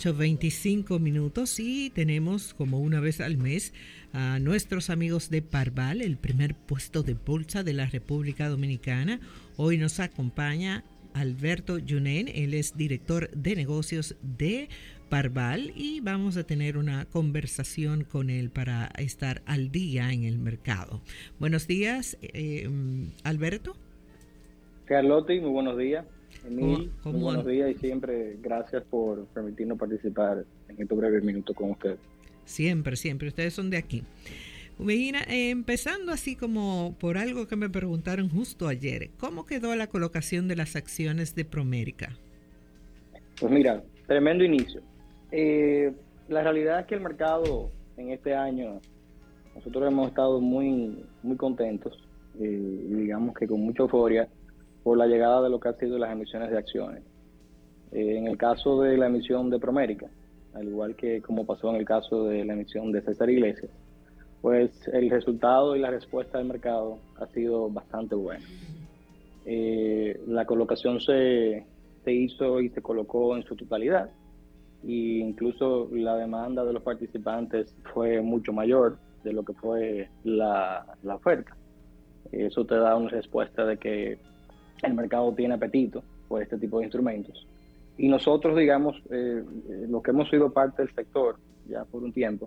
25 minutos y tenemos como una vez al mes a nuestros amigos de Parval, el primer puesto de bolsa de la República Dominicana. Hoy nos acompaña Alberto Yunen, él es director de negocios de Parval y vamos a tener una conversación con él para estar al día en el mercado. Buenos días, Alberto. Carlotti, muy buenos días. ¿Cómo, Emil, muy cómo buenos días y siempre gracias por permitirnos participar en estos breves minutos con ustedes. Siempre, ustedes son de aquí. Mira, empezando así como por algo que me preguntaron justo ayer, ¿cómo quedó la colocación de las acciones de Promérica? Pues mira, tremendo inicio. La realidad es que el mercado en este año, nosotros hemos estado muy contentos y digamos que con mucha euforia por la llegada de lo que han sido las emisiones de acciones. En el caso de la emisión de Promérica, al igual que como pasó en el caso de la emisión de César Iglesias, pues el resultado y la respuesta del mercado ha sido bastante buena. La colocación se hizo y se colocó en su totalidad, e incluso la demanda de los participantes fue mucho mayor de lo que fue la oferta. Eso te da una respuesta de que el mercado tiene apetito por este tipo de instrumentos. Y nosotros, digamos, los que hemos sido parte del sector ya por un tiempo,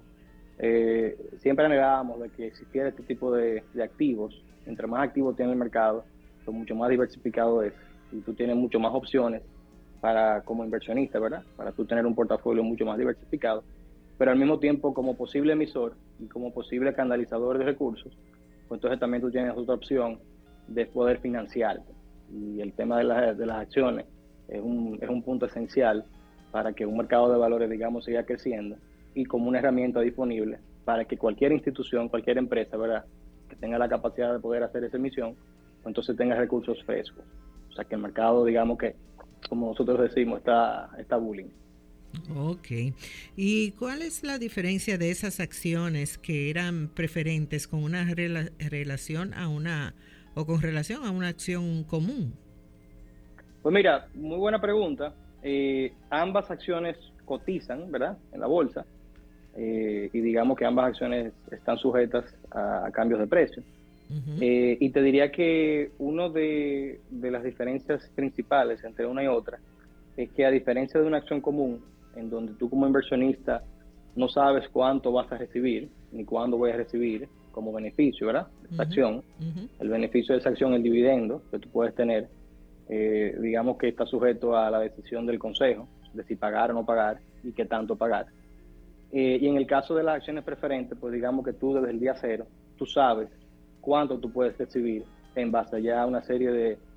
siempre negábamos de que existiera este tipo de activos. Entre más activos tiene el mercado, pues mucho más diversificado es. Y tú tienes mucho más opciones para como inversionista, ¿verdad? Para tú tener un portafolio mucho más diversificado. Pero al mismo tiempo, como posible emisor y como posible canalizador de recursos, pues entonces también tú tienes otra opción de poder financiarte. Y el tema de las acciones es un punto esencial para que un mercado de valores, digamos, siga creciendo y como una herramienta disponible para que cualquier institución, cualquier empresa, ¿verdad?, que tenga la capacidad de poder hacer esa emisión, pues entonces tenga recursos frescos. O sea, que el mercado, digamos que, como nosotros decimos, está bullying. Ok. ¿Y cuál es la diferencia de esas acciones que eran preferentes con una relación a una o con relación a una acción común? Pues mira, muy buena pregunta. Ambas acciones cotizan, ¿verdad?, en la bolsa, y digamos que ambas acciones están sujetas a cambios de precio. Uh-huh. Y te diría que una de las diferencias principales entre una y otra es que, a diferencia de una acción común, en donde tú como inversionista no sabes cuánto vas a recibir ni cuándo voy a recibir como beneficio, ¿verdad?, de esa acción. Uh-huh. El beneficio de esa acción, el dividendo que tú puedes tener, digamos que está sujeto a la decisión del consejo de si pagar o no pagar y qué tanto pagar. Y en el caso de las acciones preferentes, pues digamos que tú desde el día cero, tú sabes cuánto tú puedes recibir en base ya a una serie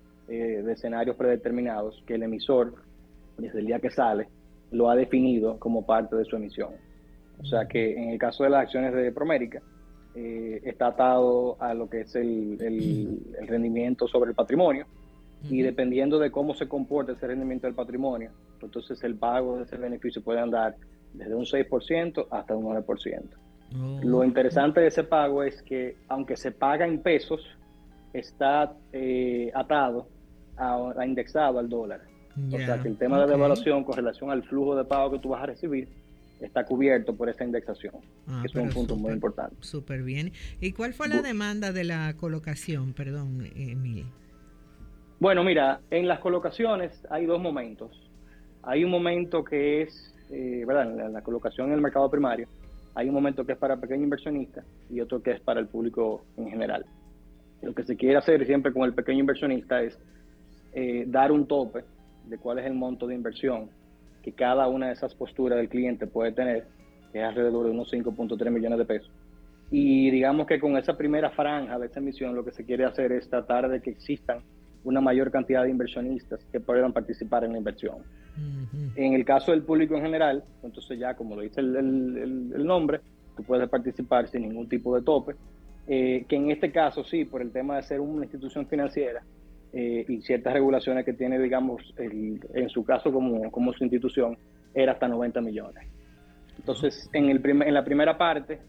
de escenarios predeterminados que el emisor, desde el día que sale, lo ha definido como parte de su emisión. O sea que en el caso de las acciones de Promérica, está atado a lo que es el rendimiento sobre el patrimonio. Y dependiendo de cómo se comporta ese rendimiento del patrimonio, entonces el pago de ese beneficio puede andar desde un 6% hasta un 9%. Lo interesante de ese pago es que, aunque se paga en pesos, está atado indexado al dólar. O sea que el tema de devaluación con relación al flujo de pago que tú vas a recibir está cubierto por esa indexación. Eso es un punto muy importante. Súper bien. ¿Y cuál fue la demanda de la colocación? Perdón, Emil. Bueno, mira, en las colocaciones hay dos momentos. Hay un momento que es, ¿verdad?, en la colocación en el mercado primario, hay un momento que es para pequeños inversionistas y otro que es para el público en general. Lo que se quiere hacer siempre con el pequeño inversionista es dar un tope de cuál es el monto de inversión que cada una de esas posturas del cliente puede tener, que es alrededor de unos 5.3 millones de pesos. Y digamos que con esa primera franja de esa emisión lo que se quiere hacer es tratar de que existan una mayor cantidad de inversionistas que puedan participar en la inversión. Uh-huh. En el caso del público en general, entonces ya como lo dice el nombre, tú puedes participar sin ningún tipo de tope, que en este caso sí, por el tema de ser una institución financiera y ciertas regulaciones que tiene, digamos, en su caso como su institución, era hasta 90 millones. Entonces, en la primera parte,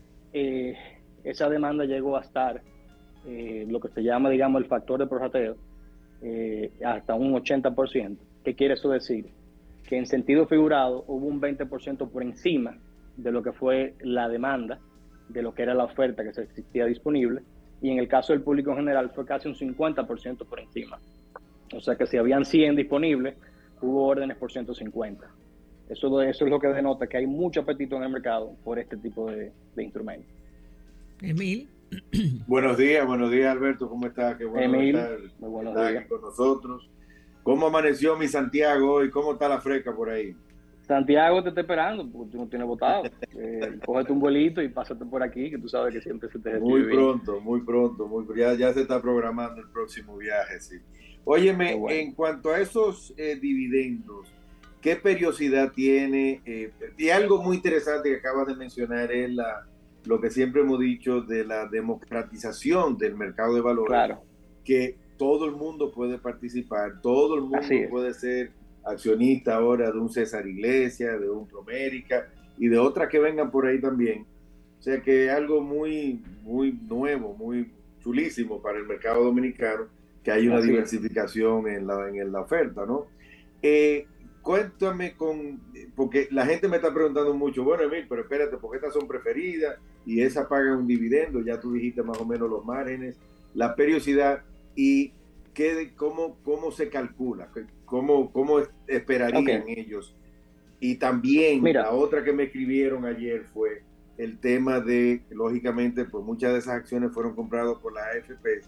esa demanda llegó a estar lo que se llama, digamos, el factor de prorrateo, hasta un 80%. ¿Qué quiere eso decir? que en sentido figurado hubo un 20% por encima de lo que fue la demanda, de lo que era la oferta que se existía disponible, y en el caso del público en general fue casi un 50% por encima. O sea que si habían 100 disponibles, hubo órdenes por 150. Eso es lo que denota que hay mucho apetito en el mercado por este tipo de instrumentos. Emil. Buenos días Alberto, ¿cómo estás? Qué bueno Emil, estar, muy buenos estar días aquí con nosotros. ¿Cómo amaneció mi Santiago hoy? ¿Cómo está la fresca por ahí? Santiago te está esperando porque tú no tienes votado. Cógete un vuelito y pásate por aquí, que tú sabes que siempre se te recibe Muy pronto. Ya se está programando el próximo viaje, sí. Óyeme, bueno. En cuanto a esos dividendos, ¿qué periodicidad tiene? Y algo muy interesante que acabas de mencionar es lo que siempre hemos dicho de la democratización del mercado de valores. Claro. Que todo el mundo puede participar, todo el mundo puede ser accionista ahora de un César Iglesias, de un Promérica y de otras que vengan por ahí también. O sea que es algo muy, muy nuevo, muy chulísimo para el mercado dominicano, que hay una diversificación en la oferta, ¿no? Cuéntame porque la gente me está preguntando mucho, bueno, Emil, pero espérate, porque estas son preferidas y esas pagan un dividendo, ya tú dijiste más o menos los márgenes, la periodicidad y cómo se calcula, cómo esperarían ellos. Y también la otra que me escribieron ayer fue el tema de, lógicamente, pues muchas de esas acciones fueron compradas por la AFP.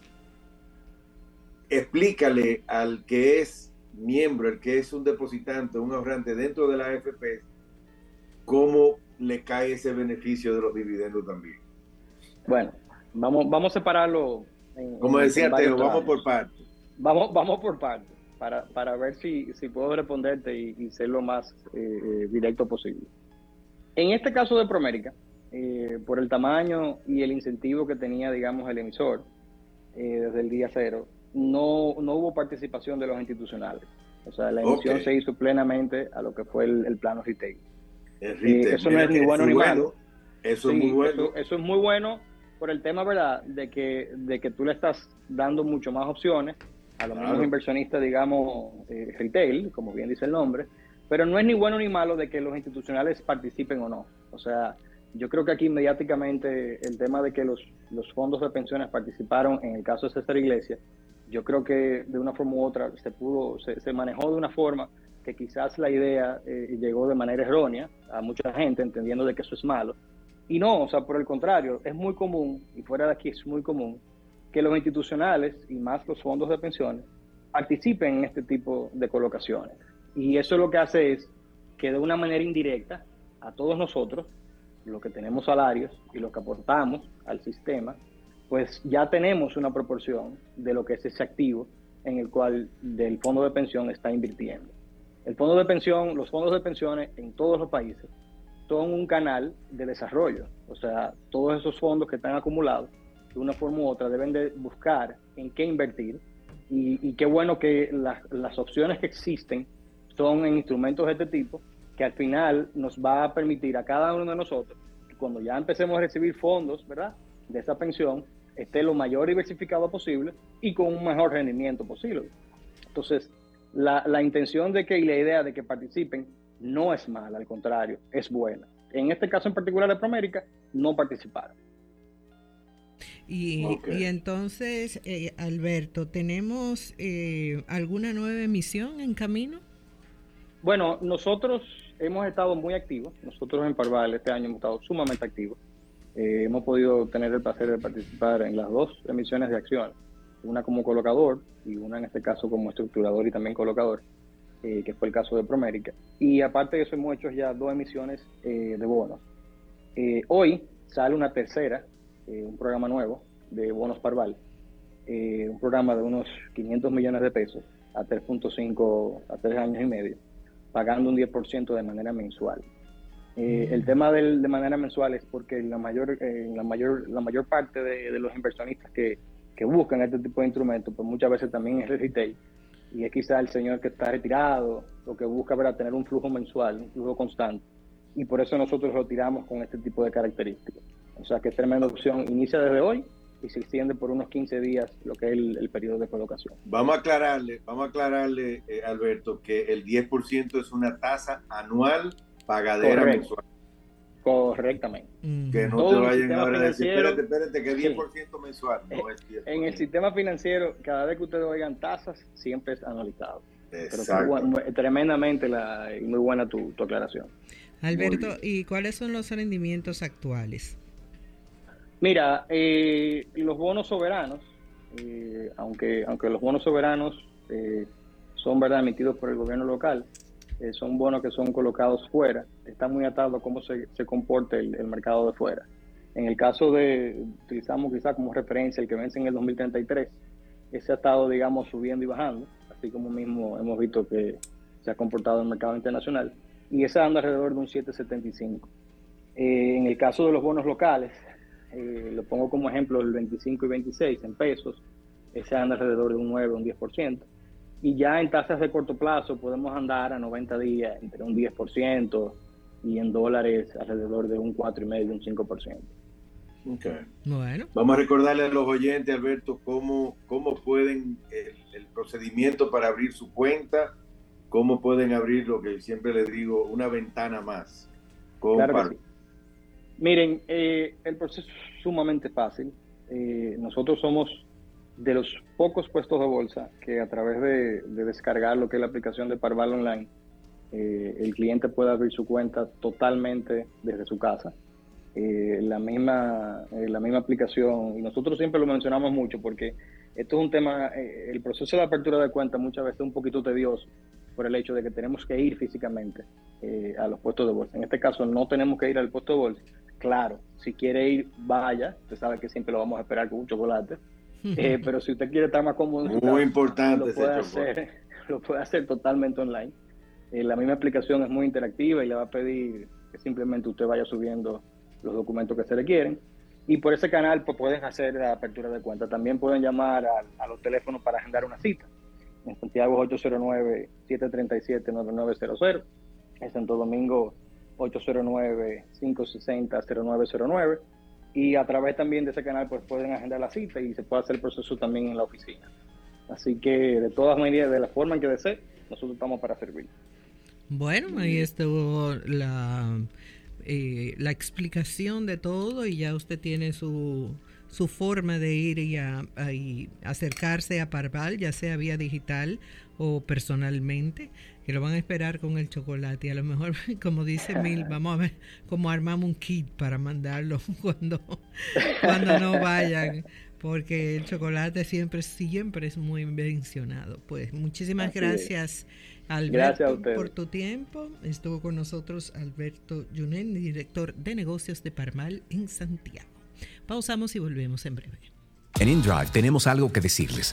Explícale al que es miembro, el que es un depositante, un ahorrante dentro de la AFP, cómo le cae ese beneficio de los dividendos también. Bueno, vamos a separarlo. Como decía Teo, vamos por partes. Vamos por partes, para ver si puedo responderte y ser lo más directo posible. En este caso de Promérica, por el tamaño y el incentivo que tenía, digamos, el emisor desde el día cero, no hubo participación de los institucionales. O sea, la emisión se hizo plenamente a lo que fue el plano retail. Eso no es ni bueno ni malo. Eso es muy bueno. Eso es muy bueno por el tema, ¿verdad?, de que tú le estás dando mucho más opciones a los mismos inversionistas, digamos, retail, como bien dice el nombre, pero no es ni bueno ni malo de que los institucionales participen o no. O sea, yo creo que aquí mediáticamente el tema de que los fondos de pensiones participaron en el caso de César Iglesias, yo creo que de una forma u otra se manejó de una forma que quizás la idea llegó de manera errónea a mucha gente, entendiendo de que eso es malo. Y no, o sea, por el contrario, es muy común, y fuera de aquí es muy común, que los institucionales, y más los fondos de pensiones, participen en este tipo de colocaciones. Y eso lo que hace es que de una manera indirecta, a todos nosotros, los que tenemos salarios y los que aportamos al sistema, pues ya tenemos una proporción de lo que es ese activo en el cual del fondo de pensión está invirtiendo. El fondo de pensión, los fondos de pensiones en todos los países son un canal de desarrollo. O sea, todos esos fondos que están acumulados, de una forma u otra, deben de buscar en qué invertir. Y qué bueno que las opciones que existen son en instrumentos de este tipo, que al final nos va a permitir a cada uno de nosotros, que cuando ya empecemos a recibir fondos, ¿verdad?, de esa pensión, esté lo mayor diversificado posible y con un mejor rendimiento posible. Entonces, la intención de que y la idea de que participen no es mala, al contrario, es buena. En este caso en particular de Promérica, no participaron. Y entonces, Alberto, ¿tenemos alguna nueva emisión en camino? Bueno, nosotros hemos estado muy activos. Nosotros en Parval este año hemos estado sumamente activos. Hemos podido tener el placer de participar en las dos emisiones de acciones, una como colocador y una en este caso como estructurador y también colocador, que fue el caso de Promérica. Y aparte de eso hemos hecho ya 2 emisiones de bonos. Hoy sale una tercera, un programa nuevo de bonos Parval, un programa de unos 500 millones de pesos a 3.5 a 3 años y medio, pagando un 10% de manera mensual. El tema de manera mensual es porque la mayor parte de los inversionistas que buscan este tipo de instrumentos, pues muchas veces también es el retail, y es quizá el señor que está retirado o que busca para tener un flujo mensual, un flujo constante, y por eso nosotros lo tiramos con este tipo de características. O sea que es tremenda opción, inicia desde hoy y se extiende por unos 15 días lo que es el periodo de colocación. Vamos a aclararle, Alberto, que el 10% es una tasa anual pagadera mensual. Correctamente. Que no te vayan ahora a decir, espérate, que 10% mensual. No es 10%. En el sistema financiero, cada vez que ustedes oigan tasas, siempre es anualizado. Exacto. Pero tremendamente y muy buena tu aclaración. Alberto, ¿y cuáles son los rendimientos actuales? Mira, los bonos soberanos, aunque los bonos soberanos son, ¿verdad?, emitidos por el gobierno local, son bonos que son colocados fuera, está muy atado a cómo se comporte el mercado de fuera. En el caso utilizamos quizá como referencia el que vence en el 2033, ese ha estado, digamos, subiendo y bajando, así como mismo hemos visto que se ha comportado el mercado internacional, y ese anda alrededor de un 7.75. En el caso de los bonos locales, lo pongo como ejemplo el 25 y 26 en pesos, ese anda alrededor de un 9 o un 10%. Y ya en tasas de corto plazo podemos andar a 90 días entre un 10% y en dólares alrededor de un 4,5 y un 5%. Okay. Bueno. Vamos a recordarle a los oyentes, Alberto, cómo pueden el procedimiento para abrir su cuenta, cómo pueden abrir lo que siempre les digo, una ventana más. Claro que sí. Miren, el proceso es sumamente fácil. Nosotros somos de los pocos puestos de bolsa que a través de descargar lo que es la aplicación de Parval Online, el cliente puede abrir su cuenta totalmente desde su casa. La misma aplicación, y nosotros siempre lo mencionamos mucho porque esto es un tema, el proceso de apertura de cuenta muchas veces es un poquito tedioso por el hecho de que tenemos que ir físicamente a los puestos de bolsa. En este caso no tenemos que ir al puesto de bolsa. Claro, si quiere ir, vaya, usted sabe que siempre lo vamos a esperar con un chocolate. Pero si usted quiere estar más cómodo, muy importante, lo puede hacer totalmente online. La misma aplicación es muy interactiva y le va a pedir que simplemente usted vaya subiendo los documentos que se requieren. Y por ese canal pues, pueden hacer la apertura de cuenta. También pueden llamar a los teléfonos para agendar una cita. En Santiago 809-737-9900. En Santo Domingo 809-560-0909. Y a través también de ese canal pues pueden agendar la cita y se puede hacer el proceso también en la oficina. Así que de todas maneras, de la forma en que desee, nosotros estamos para servir. Bueno, ahí estuvo la explicación de todo y ya usted tiene su forma de ir y acercarse a Parval, ya sea vía digital o personalmente, que lo van a esperar con el chocolate. Y a lo mejor, como dice Mil, vamos a ver cómo armamos un kit para mandarlo cuando no vayan, porque el chocolate siempre es muy mencionado. Pues muchísimas gracias, Alberto, por tu tiempo. Estuvo con nosotros Alberto Yunen, director de negocios de Parval en Santiago. Pausamos y volvemos en breve. En InDrive tenemos algo que decirles.